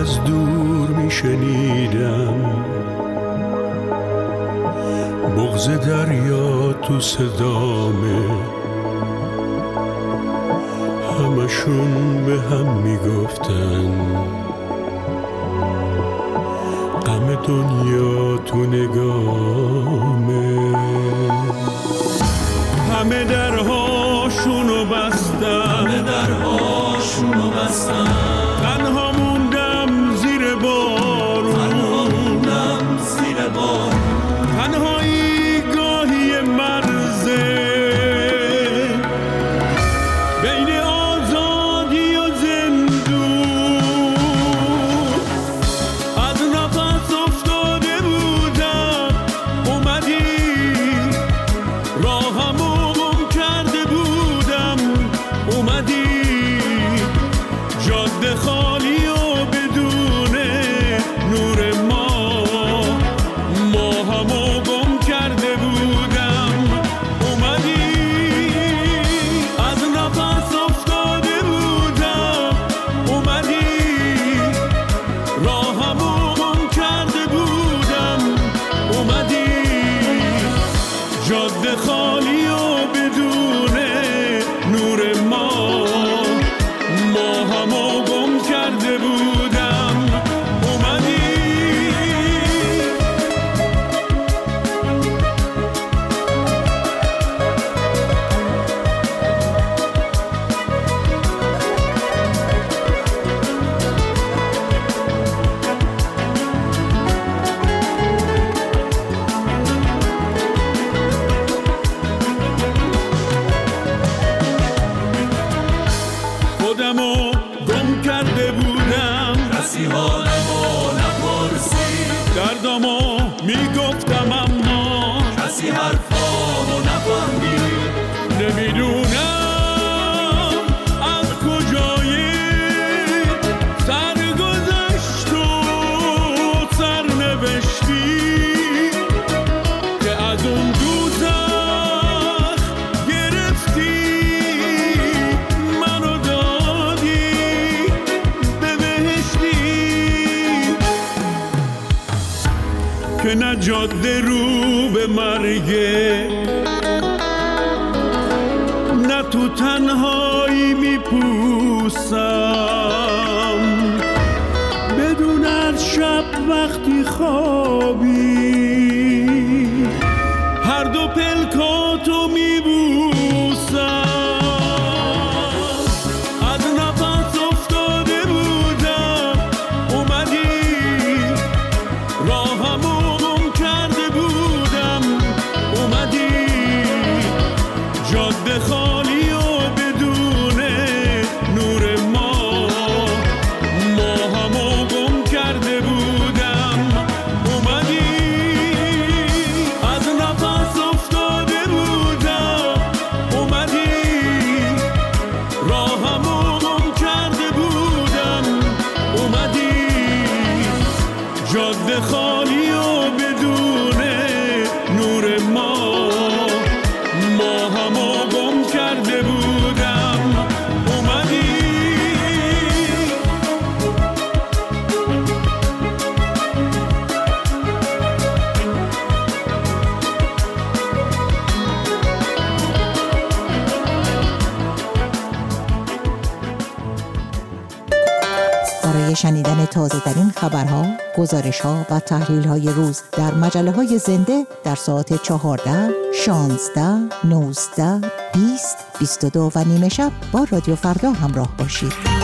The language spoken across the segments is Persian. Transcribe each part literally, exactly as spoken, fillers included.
از دور می شنیدم بغض دریا تو صدامه، همشون به هم می گفتن غم دنیا تو نگامه. همه درهاشونو بستن، همه درهاشونو بستن، تنها موندم زیر بارون، تنها موندم زیر بارون، تنهایی گاهی مرزه بین آزادی و زندون. از نفس افتاده بودم اومدی، راهمو گم کرده بودم اومدی، جاده خالی و بدون نور ما، ماهمو گم کرده بودم اومدی. از نفس افتاده بودم اومدی، راهمو گم کرده بودم اومدی، جاده خالی و بدون نور ما، ماهمو گم کرده بودم اومدی. خودمو گم کرده بودم، کسی حالمو نپرسید، دردمو میگفتم اما کسی حرفامو نفهمید. نمیدونم از کجای سرگذشت و سرنوشتی که از اون دوزخ گرفتی منو دادی به بهشتی، که نه جاده رو به مرگه، نه تو تنهایی میپوسم بدون از شب وقتی خوابی هر دو پلکاتو میبوسم. از نفس افتاده بودم اومدی، راهمو گم کرده بودم اومدی، جاده خالی و بدون نور ما، ماهمو گم کرده بودم اومدی. از نفس افتاده بودم اومدی، راهمو گم کرده بودم اومدی، جاده خالی و بدون نور ما، ماهمو گم کرده بودم اومدی. برای شنیدن تازه‌ترین خبرها، گزارش‌ها و تحلیل‌های روز در مجله‌های زنده در ساعت چهارده، شانزده، نوزده، بیست، بیست و دو و نیمه شب با رادیو فردا همراه باشید.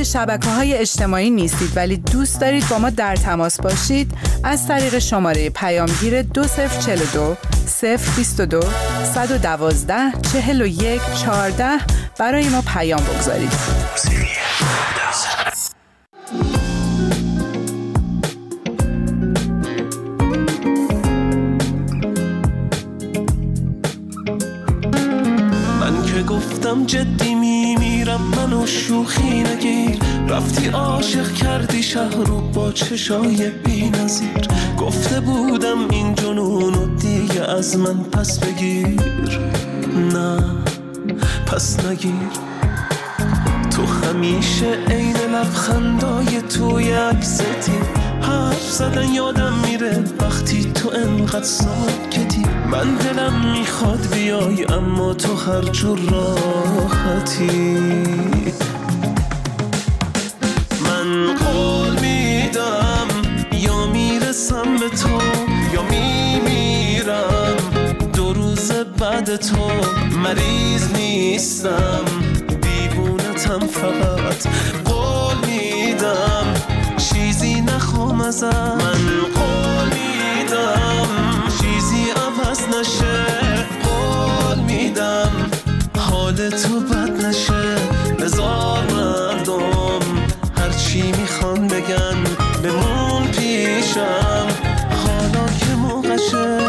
شبکه‌های اجتماعی نیستید ولی دوست دارید با ما در تماس باشید، از طریق شماره پیامگیر دو صفر چهار دو صفر بیست و دو صد و دوازده چهل و یک چهارده برای ما پیام بگذارید. گفتم جدی میمیرم، منو شوخی نگیر. رفتی عاشق کردی شهر رو با چشای بی نظیر. گفته بودم این جنونو دیگه از من پس بگیر. نه پس نگیر. تو همیشه عین لبخندای توی عکستی. حرف زدن یادم میره وقتی تو انقدر ساکتی. من دلم میخواد بیای اما تو هر جور راحتی. من قول میدم یا میرسم به تو یا میمیرم. دو روز بعد تو مریض نیستم، دیوونتم فقط. قول میدم چیزی نخوام ازم. من قول میدم چیزی عوض نشه. قول میدم حال تو بد نشه. بذار مردم هرچی میخوان بگن بمون پیشم حالا که موقعشه.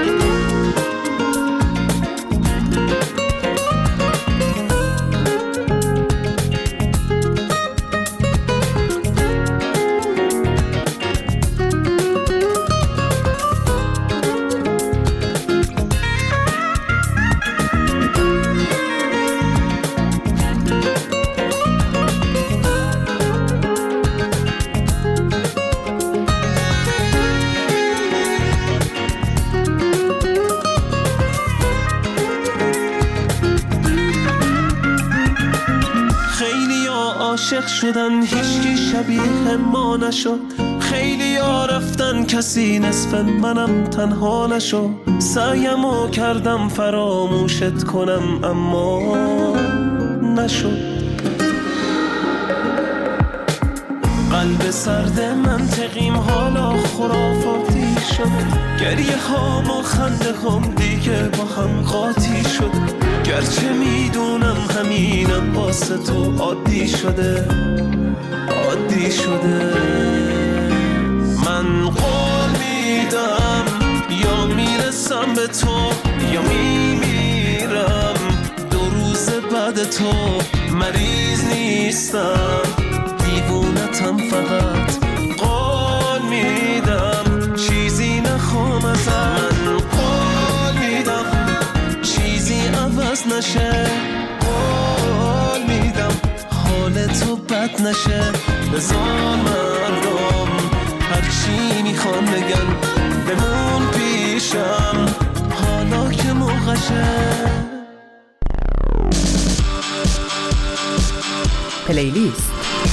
عاشق شدن هیچکی شبیه ما نشد. خیلی ها رفتن کسی نصف منم تنها نشد. سعیمو کردم فراموشت کنم اما نشد. قلب سرد منطقیم حالا خرافاتی شد. گریه هام و خنده هم دیگه با هم قاطی شد. گرچه میدونم همینم واسه تو عادی شده عادی شده. من قول میدم یا میرسم به تو یا میمیرم. دو روز بعد تو مریض نیستم، دیوونتم فقط. قول میدم چیزی نخوام ازم. من قول میدم چیزی عوض نشه. قول میدم حال تو بد نشه. بذار مردم هرچی میخوان بگن بمون پیشم حالا که موقعشه. پلیلیست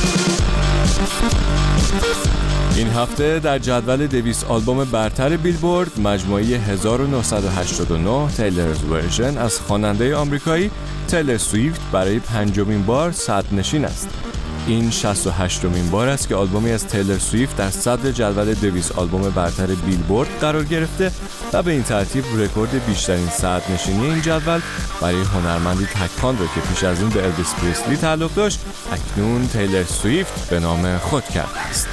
این هفته در جدول دویست آلبوم برتر بیلبورد مجموعه هزار و نهصد و هشتاد و نه تیلرز ورژن از خواننده آمریکایی تیلر سویفت برای پنجمین بار صدرنشین است. این شصت و هشتمین بار است که آلبومی از تیلر سویفت در صدر جدول دویست آلبوم برتر بیلبورد قرار گرفته و به این ترتیب رکورد بیشترین صدرنشینی این جدول برای هنرمندی تکان را که پیش از این به الویس پریسلی تعلق داشت اکنون تیلر سویفت به نام خود کرده است.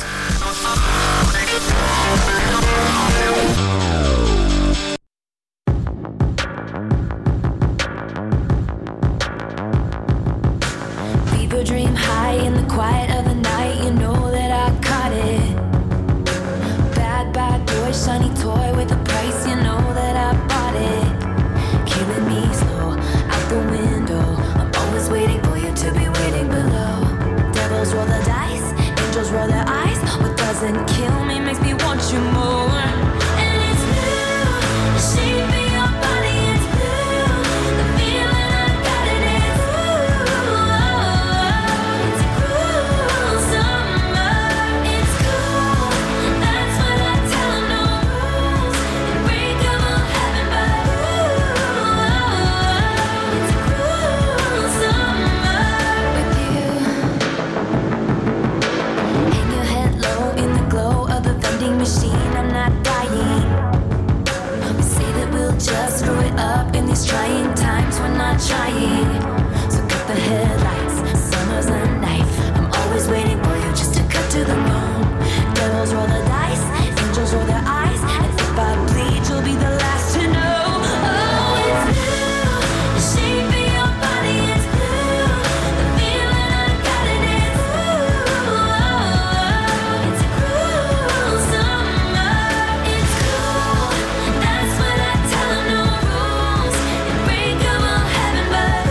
trying. So cut the headlights, summer's a knife. I'm always waiting for you just to cut to the bone. Devils roll the dice, angels roll their eyes, and if I bleed, you'll be the last to know. Oh, it's blue, the shape of your body is blue, the feeling I got it is blue. Oh, it's a cruel summer, it's cool. That's what I tell them, no rules. Unbreakable heaven, but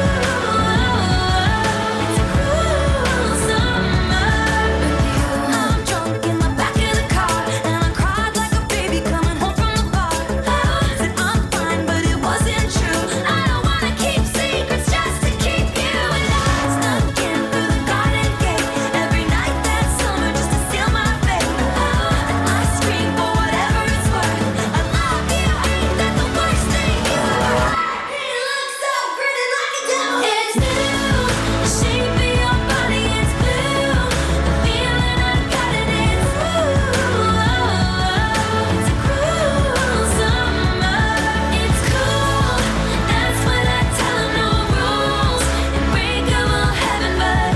ooh, it's a cruel summer with you. I'm drunk in the back of the car, and I cried like a baby coming home from the bar. I said I'm fine, but it wasn't true. I don't wanna keep secrets just to keep you alive. Snuck in through the garden gate every night that summer just to seal my fate. And I scream for whatever it's worth. I love you, ain't that the worst thing you ever heard? He looks so pretty like a devil. It's blue, the shape of your body is blue, the feeling I got it is blue. It's a cruel summer, it's cool. That's what I tell them, no rules. Unbreakable heaven, but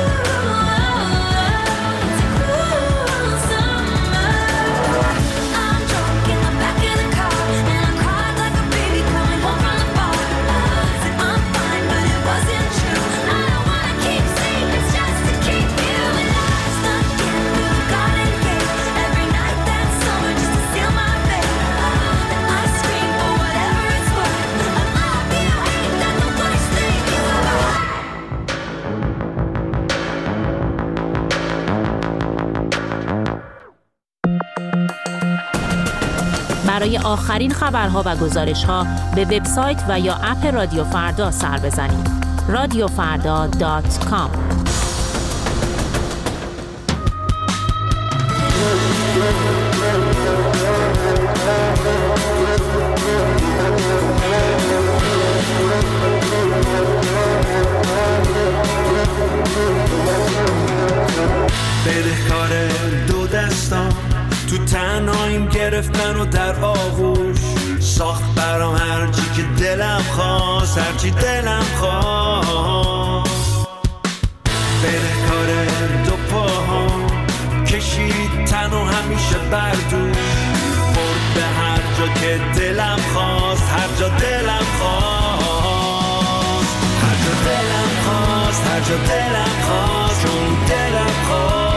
ooh, it's a cruel summer. I'm drunk in the back of the car, and I cried like a baby coming home from the bar. Said I'm fine, but it wasn't true. I don't wanna keep secrets just to keep you alive. Snuck in through the garden gate every night that summer just to seal my fate. And I scream for whatever it's worth. I love you, ain't that the worst thing you ever heard? برای آخرین خبرها و گزارش‌ها به وبسایت و یا اپ رادیو فردا سر بزنید. رادیو فردا دات کام. بدهکار دو دستان تو تنهاییم گرفتن و در آغوش ساخت برام هرچی که دلم خواست، هرچی دلم خواست. بدهکار دو پاهام کشید تن و همیشه بردوش برد به هر جا که دلم خواست، هر جا دلم خواست، هر جا دلم خواست، هر جا دلم خواست، چون دلم خواست.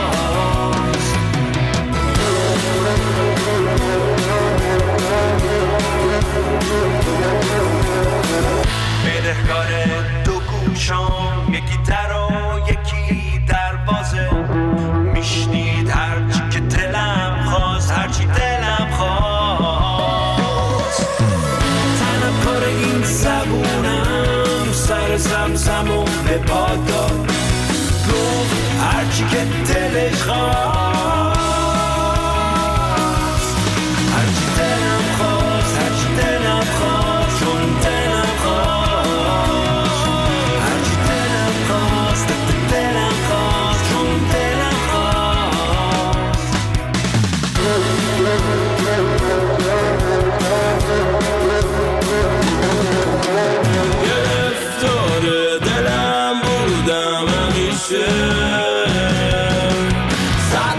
بدهکار دو گوشام یکی در و یکی دروازه میشنید هرچی که دلم خواست، هرچی دلم خواست. تنم کار این زبونم سر زمزمون به پاد داد، گفت هرچی که دلش خواست، هرچی دلم خواست، هرچی دلم خواست، چون دلم خواست، هرچی دلم خواست، دلم خواست، چون دلم خواست. گرفتار دلم بودم همیشه، سر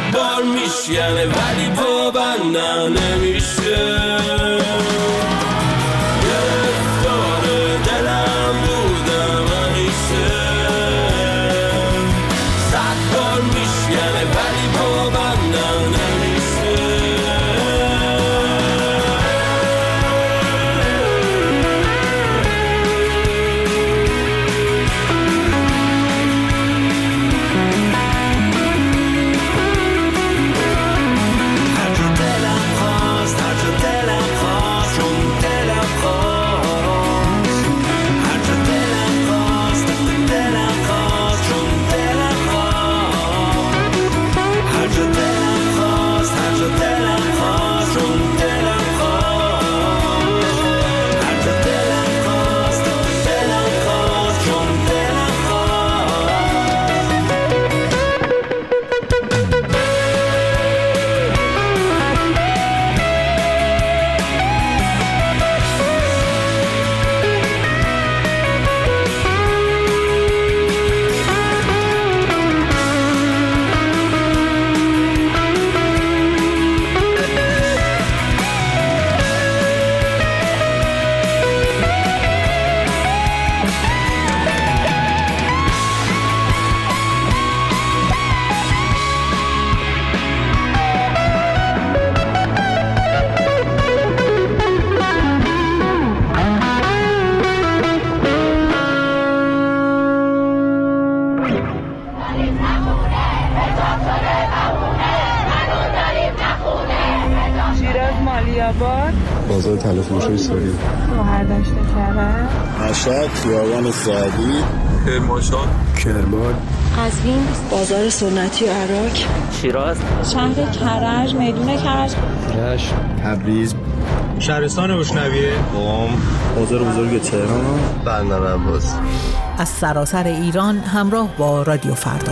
آزاد تلفروشی سوری. گوهر داشته کرد. مشهد خیابان سعدی. کرمانشاه. کرمان. قزوین. بازار سنتی عراق. شیراز. شهر کرج. میدون کرج. رشت. تبریز. شهرستان گشنویه. قم. بازار بزرگ تهران. بندر عباس. از سراسر ایران همراه با رادیو فردا.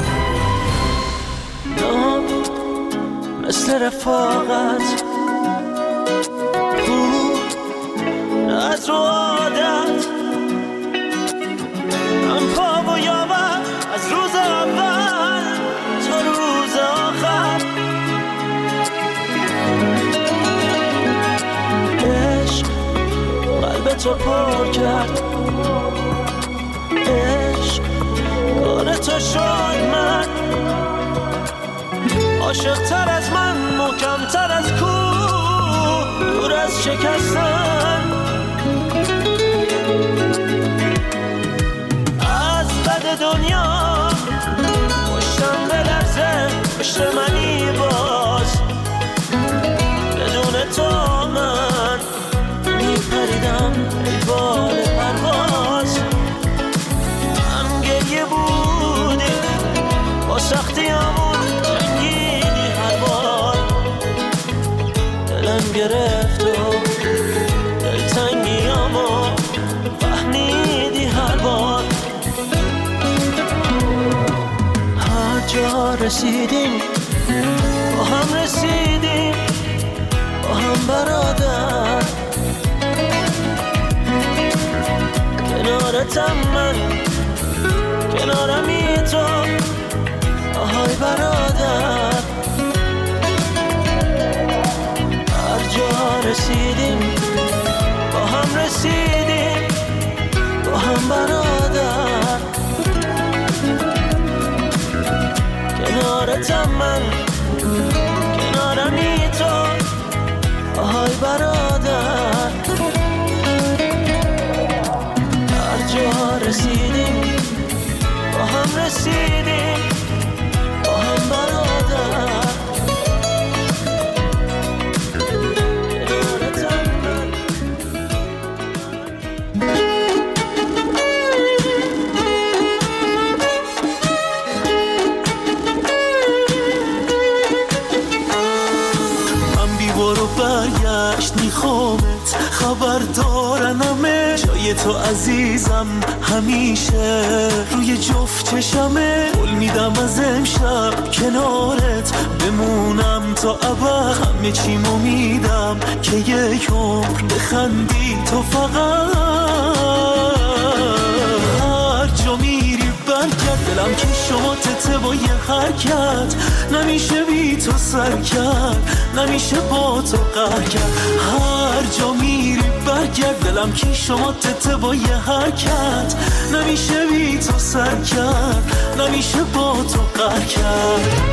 مثل رفاقت بود از رو عادت هم پا و یاور از روز اول تا روز آخر عشق قلب تو پر کرد عشق کار تو شد من عاشق تر از من محکم تر از کوه دور از شکستن از بد دنیا پشتم بلرزه پشت منی باز بدون تو من میپریدم ای بال پرواز هم گریه بودی با سختی همون گرفت و دلتنگیامو فهمیدی هر بار هر جا رسیدیم با هم رسیدیم با هم برادر کنارتم من کنارمی تو آهای برادر جا رسیدیم با هم رسیدیم با هم برادر کنارتم من کنارمی تو آهای برادر هر جا رسیدیم با هم رسیدیم با هم برادر خبر دارنمه جای تو عزیزم همیشه روی جفت چشمه قول میدم از امشب کنارت بمونم تا ابد همه چیمو میدم که یک عمر بخندی تو فقط هر جا میری برگرد دلم که شما تته با یه حرکت نمیشه بی تو سر کرد نمیشه با تو قهر کرد هر جا میری برگرد دلم که شما تته با یه حرکت نمیشه بی تو سر کرد نمیشه با تو قهر کرد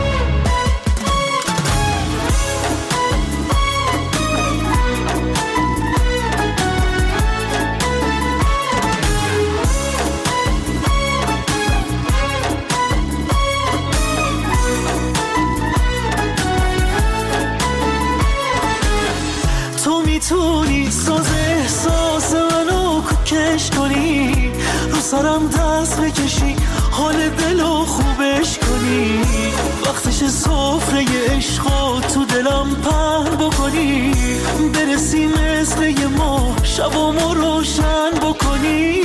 میتونی ساز احساس منو کوکش کنی رو سرم دست بکشی حال دلو خوبش کنی وقتش سفره عشقو تو دلم پهن بکنی برسی مثل یه ماه شبامو روشن بکنی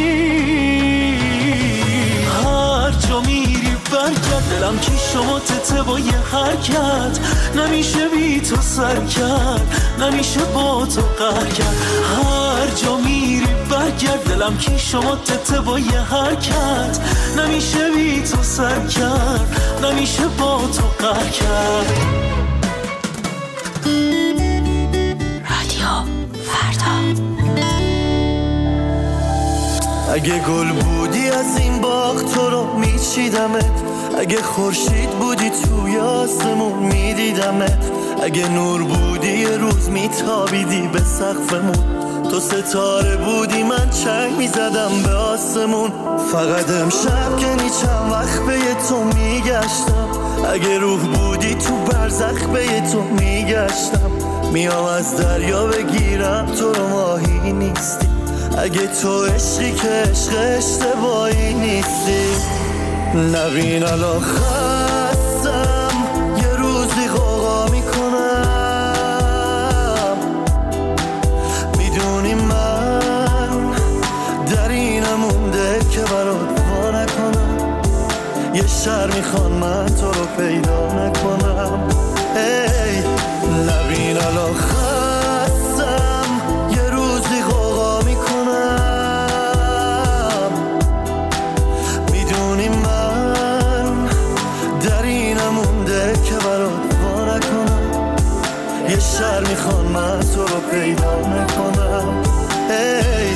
هر جا میری برگرد دلم که شما تته با یه حرکت نمیشه بی تو سر کرد نمیشه با تو قهر کرد هر جا میری برگرد دلم که شما تته با یه حرکت نمیشه بی تو سر کرد نمیشه با تو قهر کرد رادیو فردا اگه گل بودی از این باغ تو رو میچیدمت اگه خورشید بودی توی آسمون میدیدمت اگه نور بودی یه روز میتابیدی به سقفمون تو ستاره بودی من چنگ میزدم به آسمون فقط امشب که نیچم وقت به تو میگشتم اگه روح بودی تو برزخ به تو میگشتم میام از دریا بگیرم تو رو ماهی نیستی، اگه تو عشقی که عشق اشتباهی نیستی. نبین الان خستم یه روزی غوغا میکنم، میدونی من در اینم مونده که برات وا نکنم، یه شهر میخوان من تو رو پیدا نکنم. ای نبین الان خستم یه روزی غوغا میکنم، میدونی من در اینم مونده که برات وا نکنم، یه شهر میخوان من تو رو پیدا نکنم. ای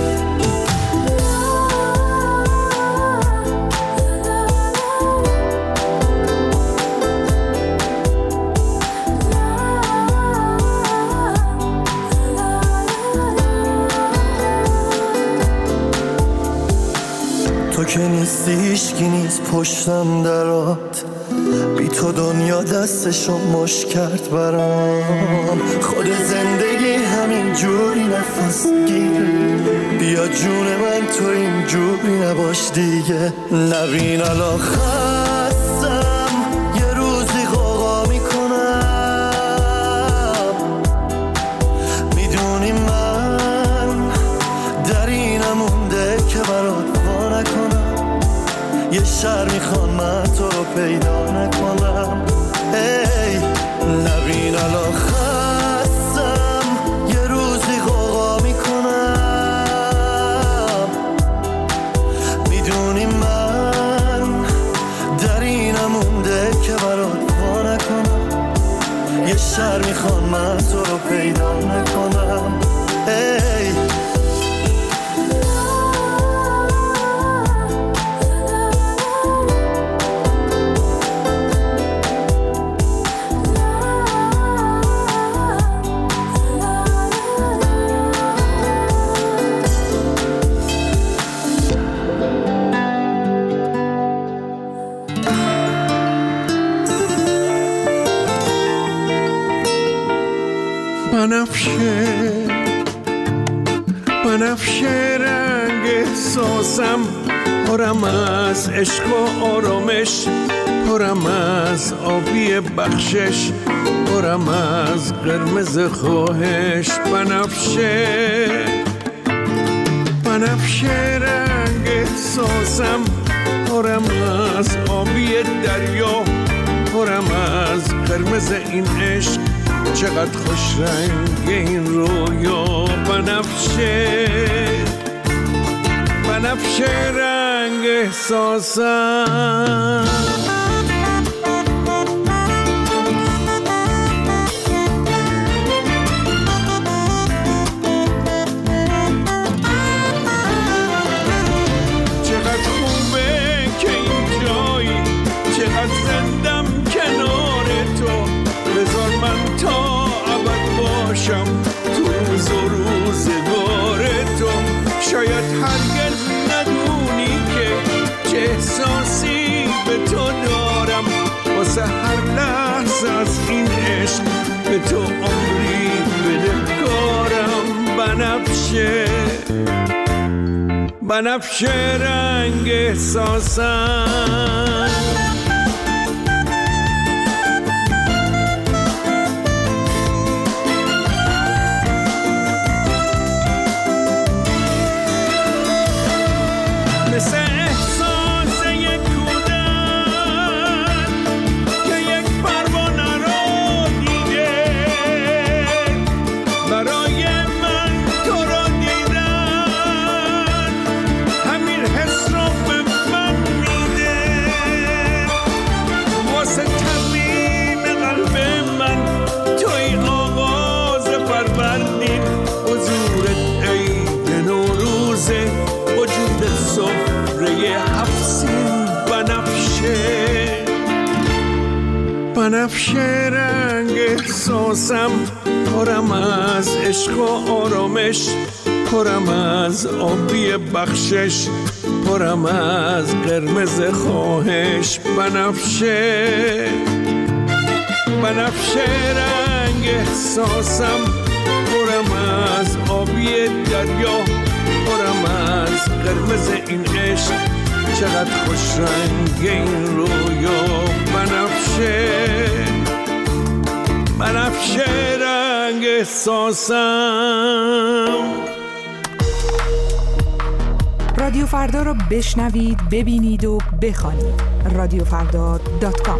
تو که نیستی هیچکی نیست پشتم درات، بی تو دنیا دستشو مش کرد برام. خود زندگی همین جوری نفس گیره، بیا جون من تو این جوری نباش دیگه. نبین الان خستم یه روزی غوغا میکنم، میدونی من در اینم مونده که برات وا نکنم، یه شهر میخوان من تو رو پیدا نکنم. ای نبین الان خستم یه روزی غوغا میکنم، میدونی من در اینم مونده که برات وا نکنم، یه شهر میخوان من تو رو پیدا نکنم. ای بنفشه بنفشه رنگ احساسم، پرم از عشق و آرامش، پرم از آبی بخشش، پرم از قرمز خواهش. بنفشه بنفشه رنگ احساسم، پرم از آبی دریا، پرم از قرمز این عشق، چقدر خوش رنگ این رویا. بنفشه بنفشه رنگ احساسم. چقدر خوبه که این جایی، چقدر زندم کنار تو، بذار من تا ابد باشم تو روز و روزگار تو. شاید هرگز ندونی که چه احساسی به تو دارم، واسه هر لحظه از این عشق به تو عمری بدهکارم. بنفشه بنفشه رنگ احساسم. مثل احساس یک کودک که یک پروانه رو دیده، برای من تو رو دیدن همین حس رو به من میده. واسه ترمیم قلب من توی آغاز فروردین، حضورت عید نوروزه، وجود سفره هفسین. بنفشه بنفشه رنگ احساسم، پرم از عشق و آرامش، پرم از آبی بخشش، پرم از قرمز خواهش. بنفشه بنفشه رنگ احساسم، پرم از آبی دریا، پرم از قرمز این عشق، چقدر خوش رنگ این رویا. بنفشه بنفشه رنگ احساسم. رادیو فردا را بشنوید، ببینید و بخوانید. رادیو فردا دات کام.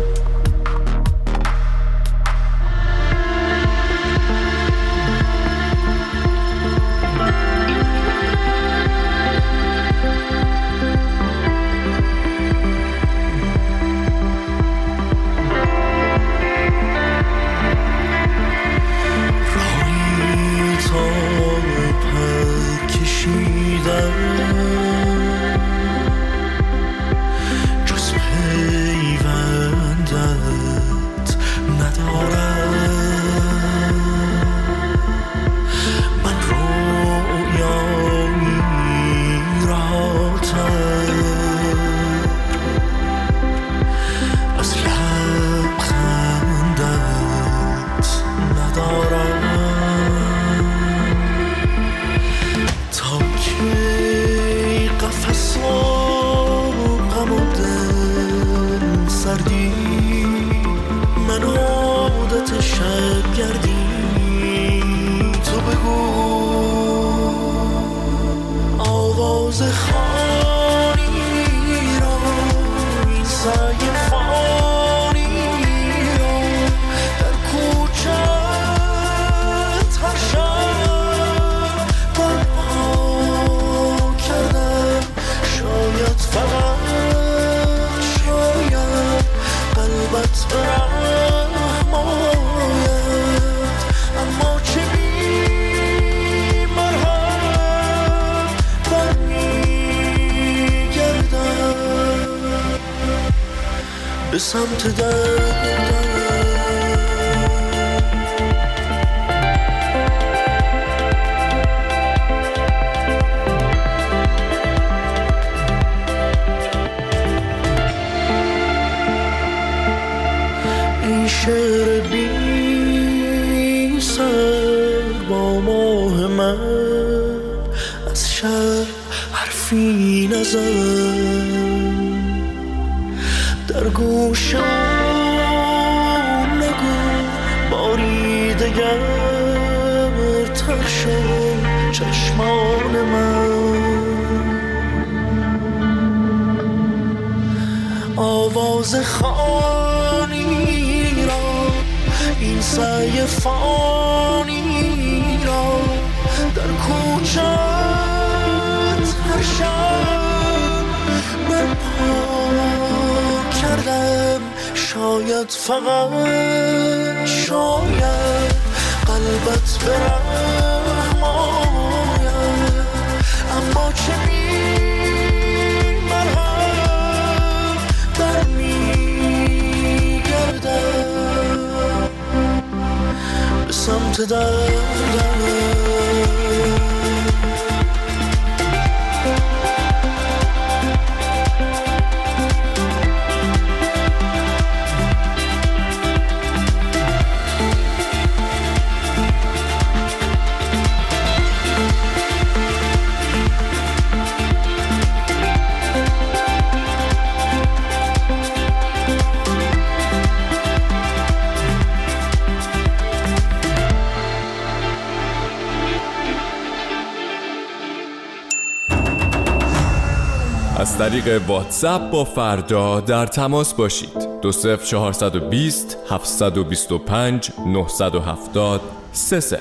به سمت در این شعر بی سر با ماه من از شب حرفی نزد در گوشم نگو باری دگر تر شد چشمان من آواز خانی را این سعی فانی را در کوچت هر شب برپا کردم شاید فقط شاید قلبت برحم آید اما چه میبرم برمیگردم به سمت دردم از طریق واتساپ با فردا در تماس باشید. دو صفر چهارصد و بیست هفتصد و بیست و پنج نهصد و هفتاد سه صفر.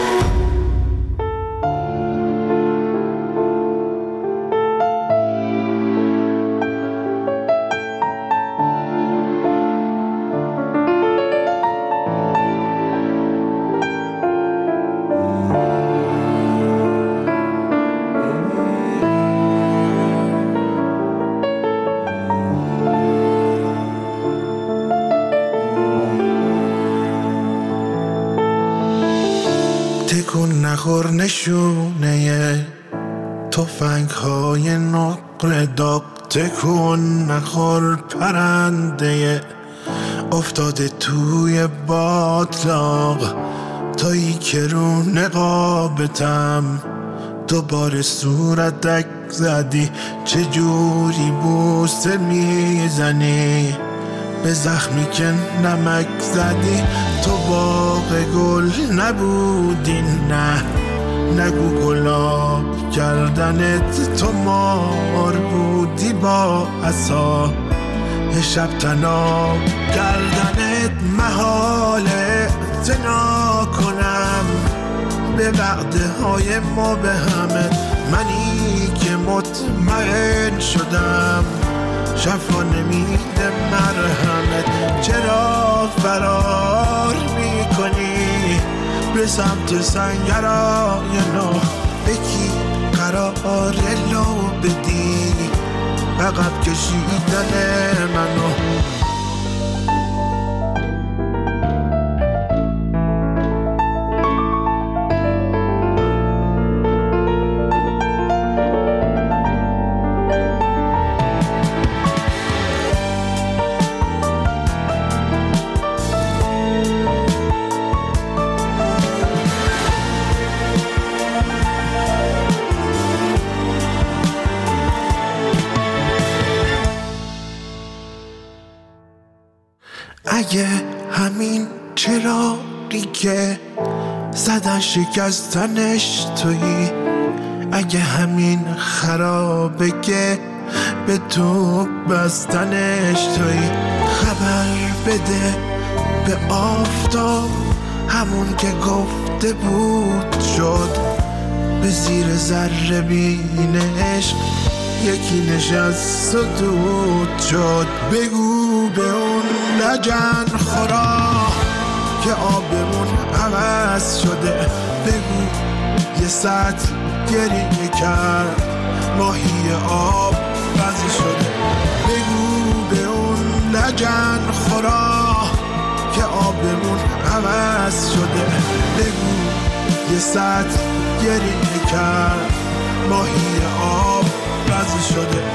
تکون نخور نشونه تفنگ های نقره داغ، تکون نخور پرنده افتاده توی باطلاق، تویی که رو نقابتم دوباره صورتک زدی، چه جوری بوسه میزنی به زخمی که نمک زدی. تو باغ گل نبودی، نه نگو گلاب کردنت، تو مار بودی با عصا شب تناب کردنت. محاله اعتنا کنم به وعده های ما به همه، منی که مطمئن شدم شفا نمیده مرهمت. چرا فرار میکنی به سمت سنگرهای نو؟ بکی قرار لو بدی عقب کشیدن منو. اگه همین چراغی که زدن شکستنش تویی، اگه همین خرابه که به تو بستنش تویی، خبر بده به آفتاب همون که گفته بود شد، به زیر ذره بینش یکی نشست و دود شد. بگو به اون لجن خورا که آبمون عوض شده، بگو یه سطل گریه کرد ماهی آب بزی شده. بگو به اون لجن خورا که آبمون عوض شده، بگو یه سطل گریه کرد ماهی آب بزی شده.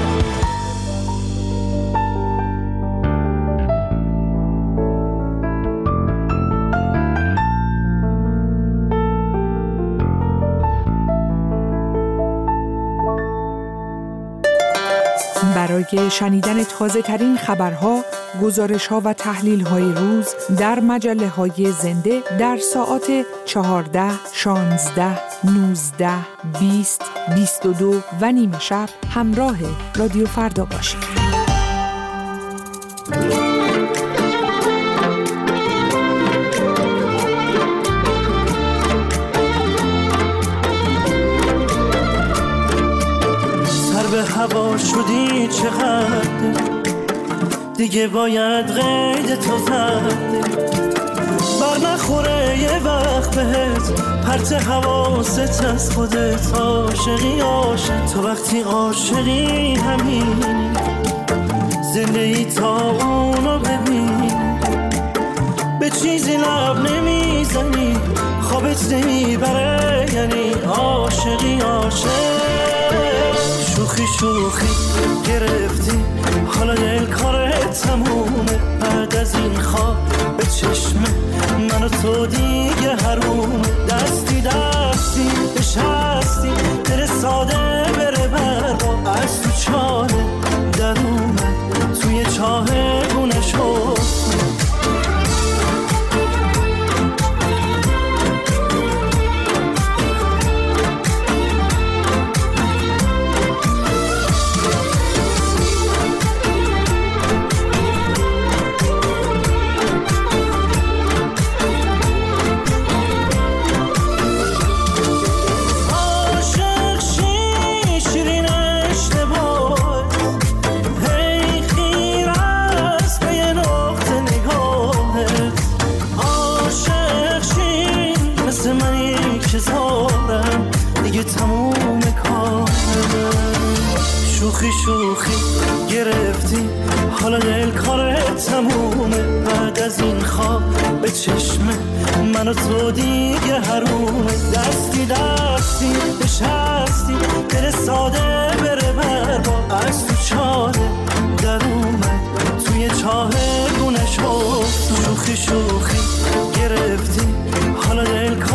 برای شنیدن تازه ترین خبرها، گزارش ها و تحلیل های روز در مجله های زنده در ساعات چهارده، شانزده، نوزده، بیست، بیست و دو و نیمه شب همراه رادیو فردا باشید. به هوا شدی چقدر دیگه باید قید تو زد، بر نخوره یه وقت بهت پرت حواست از خودت. عاشقی عاشق تو وقتی عاشقی همین زندگی تا اونو ببین، به چیزی لب نمیزنی خوابت نمیبره، یعنی عاشقی عاشق. شوخی شوخی گرفتی حالا دل کارت تمومه، بعد از این خواب به چشمه من و تو دیگه حرومه. دستی دستی نشستی دل ساده بره برا، از تو چاله در اومد توی چاه گونه شد. شوخی شوخی گرفتی حالا دل کارت تمومه، بعد از این خواب به چشمه من و تو دیگه حرومه. دستی دستی نشستی دل ساده بره برا، از تو چاله در اومد توی چاه گونه شد. شوخی شوخی گرفتی حالا دل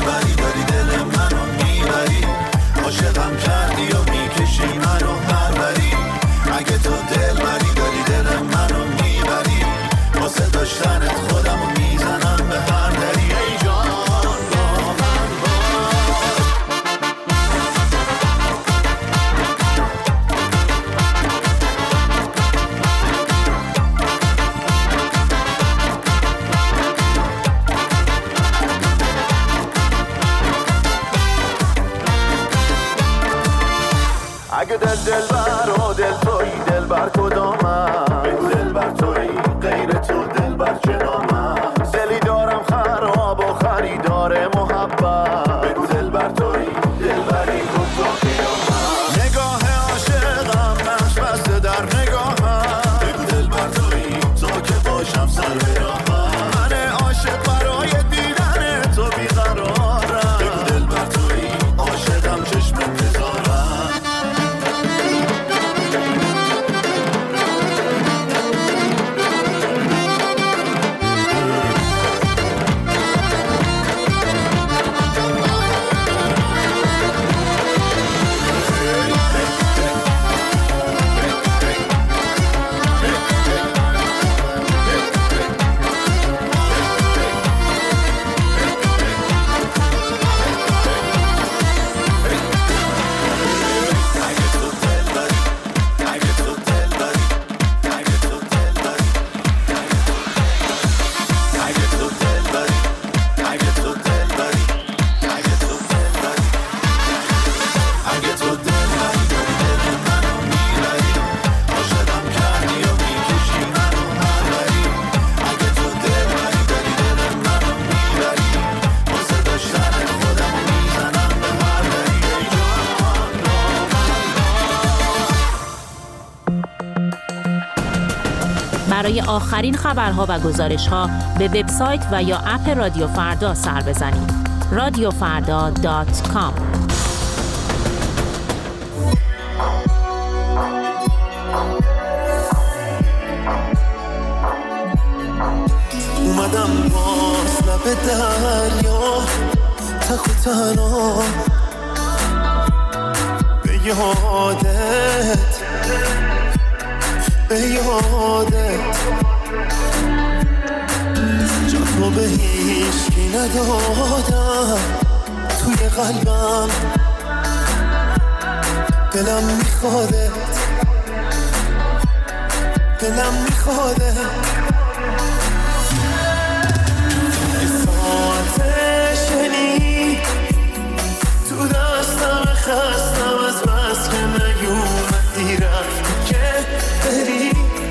دلبری داری دل منو میبری عاشقم کردی و میکشی منو پروری اگه تو دلبری داری دل منو میبری واسه داشتنت خودمو میزنم به هر دری ای جان با من اگه دل دل بر و دل توی دل بر کدامم بگو دل بر توی غیر تو دل بر کنامم دلی دارم خراب و خریدار محبت بگو دل بر توی دل بری کن تو قیامم نگاه عاشقم نقش بسته در نگاهم بگو دل بر توی تو که باشم سر به راهم من عاشق برای دیدن تو بیقرارم بگو دل بر توی عاشقم چشم انتظارم برای آخرین خبرها و گزارش‌ها به وبسایت و یا اپ رادیو فردا سر بزنید. رادیو فردا دات کام. اومدم باز لب دریا تخ و تنها به یادت به یادت جا تو به هیچکی ندادم توی قلبم دلم میخوادت دلم میخوادت آتشنی تو دستم خستم از بس که نیومدی رفتی که بری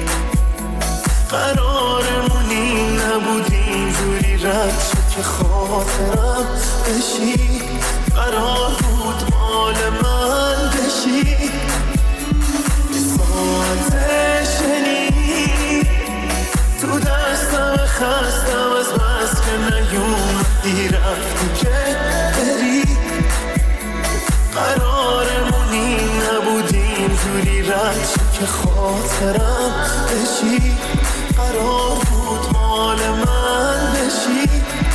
قرارمونی نبود اینجوری رد شد که خاطرم بشی قرار بود مال من بشی آتشنی تو دستم خستم از بس که نیومدی رفتی که بری قرارمونی نبود اینجوری رد شد که خاطرم بشی قرار بود مال من بشی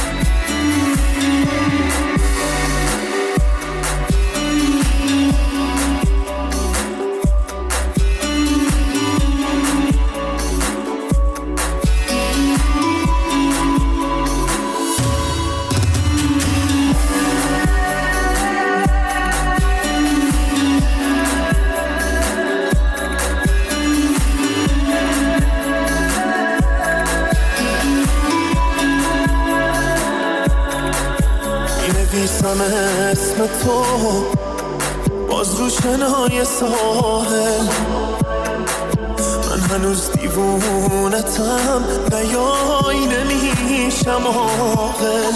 نویسم اسم تو باز رو شنای ساحل من هنوز دیوونتم نیای نمیشم عاقل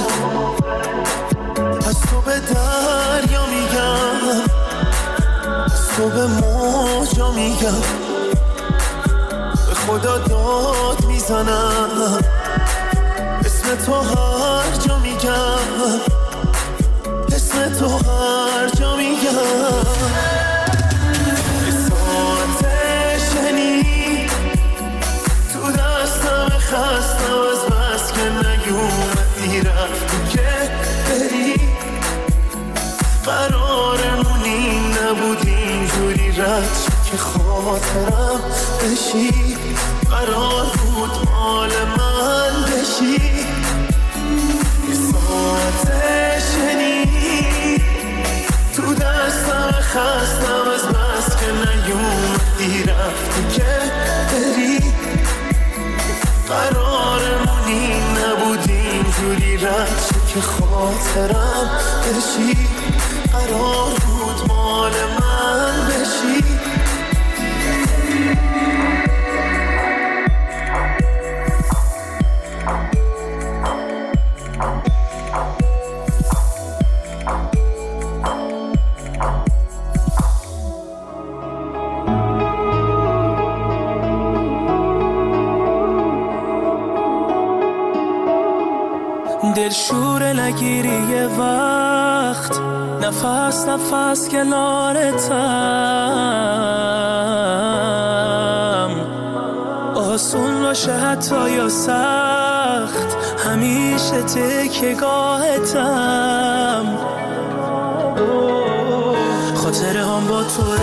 از تو به دریا میگم از تو به موجا میگم به خدا داد میزنم اسم تو هر جا میگم اسم تو هر جا میگم آتشنی تو دستم خستم از بس که نیومدی رفتی که بری رد که خاطرم بشی، قرار بود مال من بشی. یه ساعت شنید تو دستم خستم از بس که نیومدی رفتی که بری. قرارمونی نبود اینجوری رد که خاطرم بشی، قرار بود مال من بشی. دلشوره نگیری یه وقت، نفس نفس کنارتم. آسون باشه حتی یا سخت، همیشه تکیه‌گاهتم. خاطره هم با توه،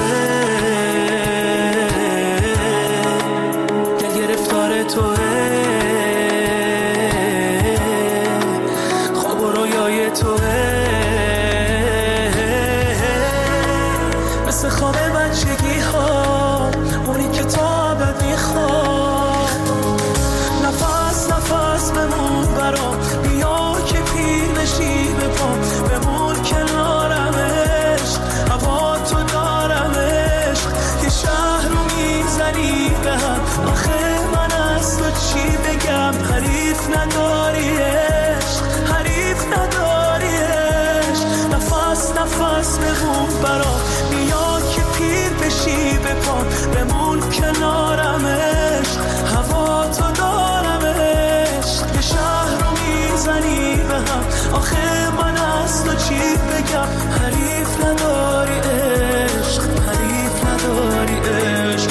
دل گرفتار توه. مثل خواب بچگی ها، اونی که تا ابد میخواد. نفس نفس بمون برام، بیا که پیر بشی به پام. بمون کنارمش، هوا تو دارمش. یه شهر رو میزنی به هم، آخه من از تو چی بگم. حریف نداریش، حریف نداریش. نفس نفس بمون برام، بیا که پیر بشی به پام. بمون کنارمش، هوا تو دارمش. یه شهر رو میزنی به هم، آخه من از تو چی بگم. حریف نداری عشق، حریف نداری عشق.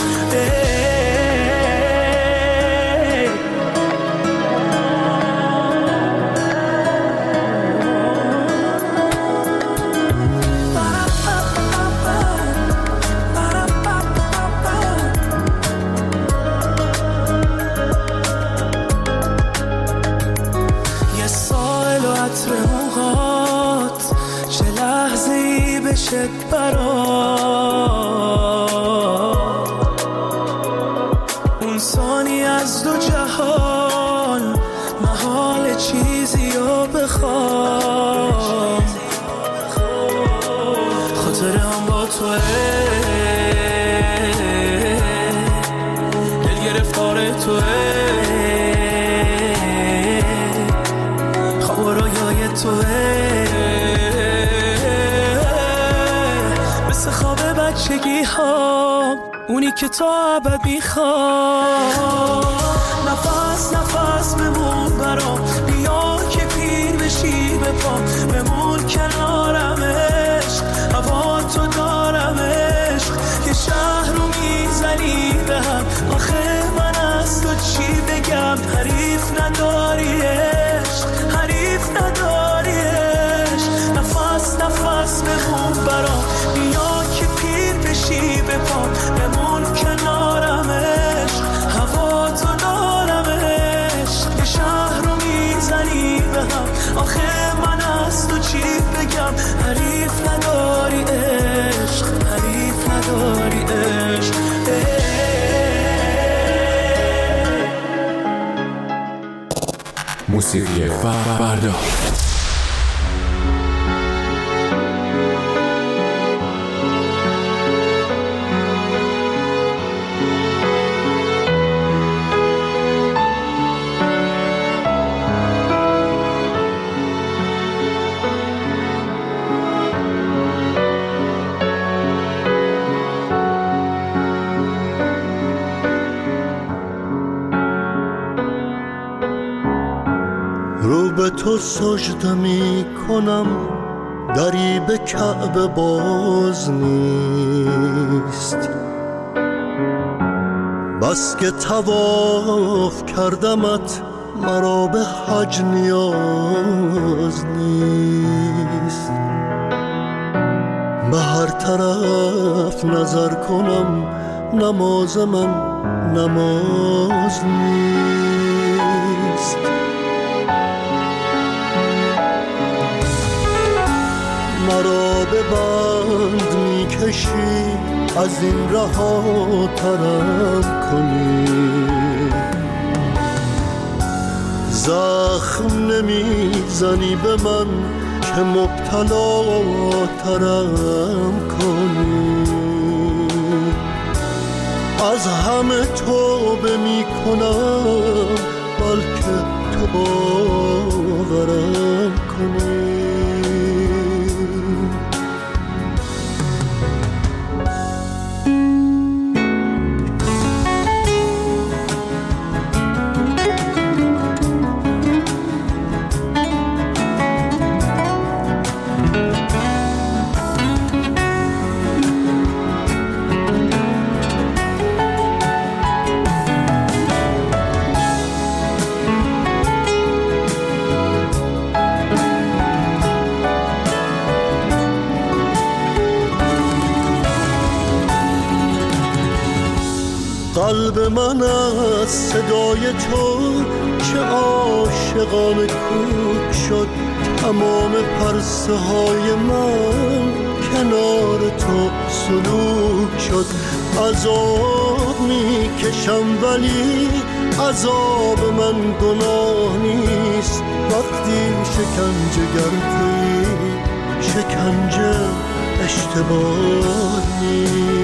بشه برات اون ثانی از دو جهان، محال چیزی رو بخوام. خاطره هم با توه، دل گرفتار توه. خواب و رویای توه، مثل خواب بچگی ها، اونی که تا ابد میخواد. نفس نفس بمون برام، بیا که پیر بشی به پام. بمون کنارمش، هوا تو دارمش. یه شهر رو میزنی به هم، آخه من از تو چی بگم. حریف نداریش، حریف نداریش. نفس نفس بمون برام، بیا که پیر بشی به پام. بمون کنارمش، هوا تو دارمش. یه شهر رو میزنی به هم، آخه من از تو چی بگم. حریف نداری عشق، حریف نداری عشق. موسیقی فردا. رو به تو سجده می کنم، دری به کعبه باز نیست. بس که طواف کردمت، مرا به حج نیاز نیست. به هر طرف نظر کنم نماز من نماز نیست. مرا به بند میکشی از این رها ترم کنی، زخم نمیزنی به من که مبتلا ترم کنی. از همه توبه میکنم بلکه تو باورم کنی. قلب من از صدای تو چه عاشقانه کوک شد، تمام پرسه های من کنار تو سلوک شد. عذاب میکشم ولی عذاب من گناه نیست، وقتی شکنجه گردی شکنجه اشتباه نیست.